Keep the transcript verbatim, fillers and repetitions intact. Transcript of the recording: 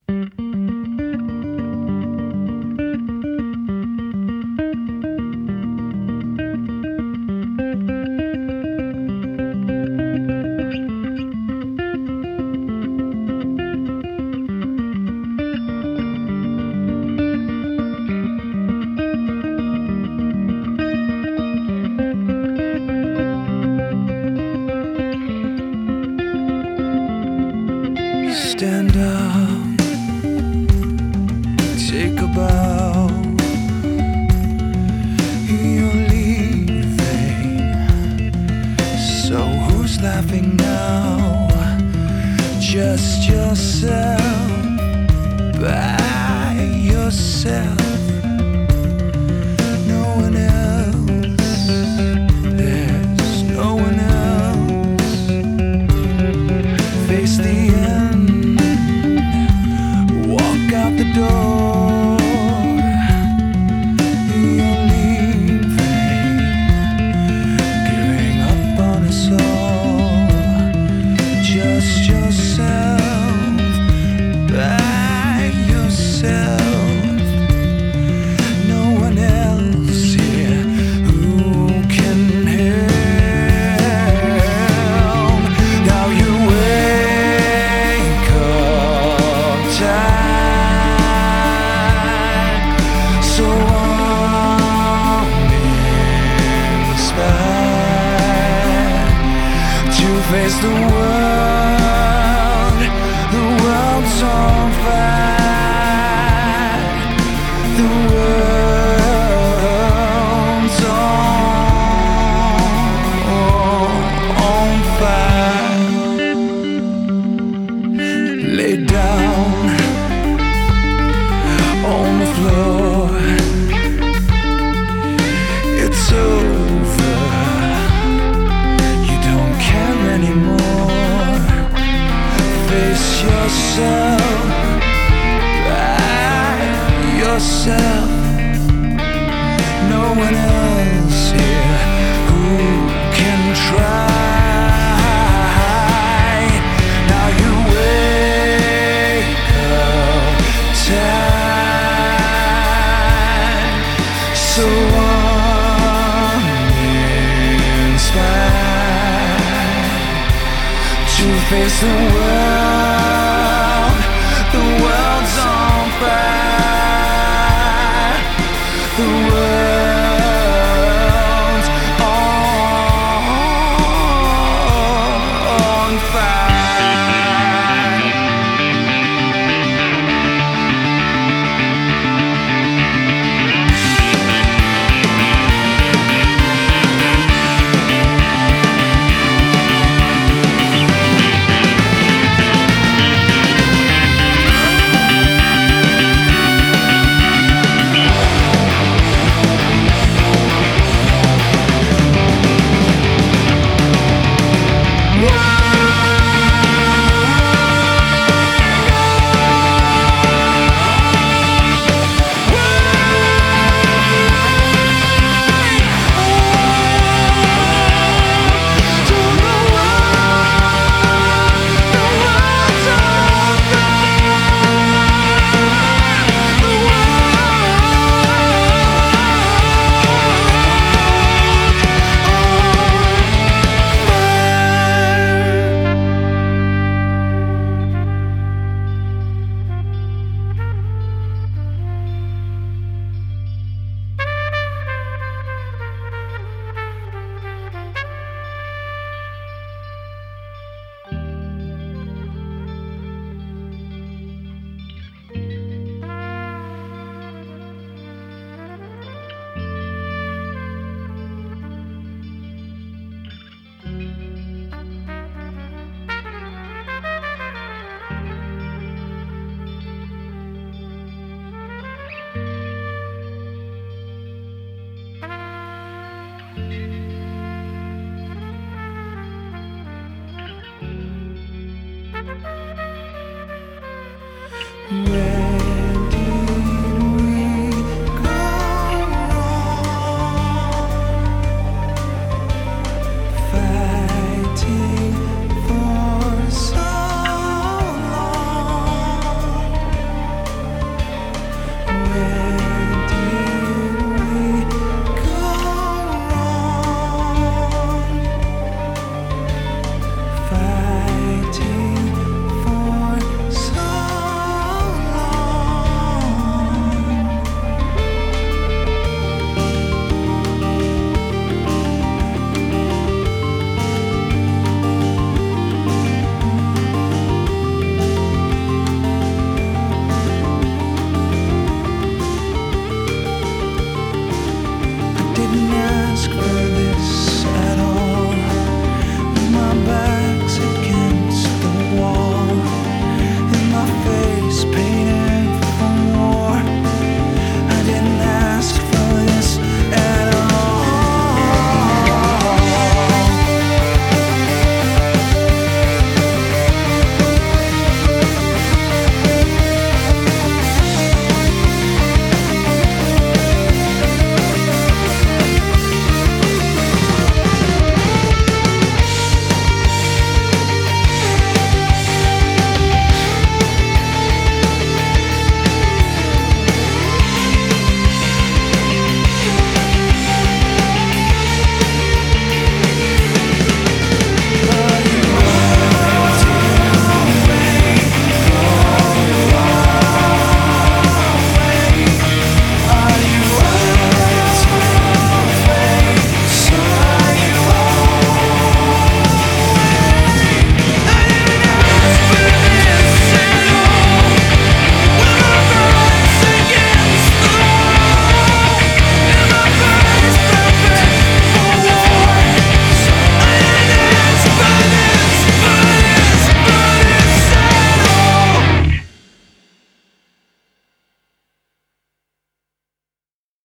Stand up, take a bow. You're leaving, so who's laughing now? Just yourself, by yourself. No one else, there's no one else. Face the end, walk out the door. You're leaving, giving up on us all. Just yourself, by yourself. No one else here who can help. Now you wake up tired, so uninspired to face the world. The world's on fire. The world's on, on fire. Lay down on the floor. It's over. You don't care anymore. Face yourself, by yourself. No one else here who can try. Now you wake up tired, so uninspired to face the world. The world's on fire. The world's on fire. Yeah.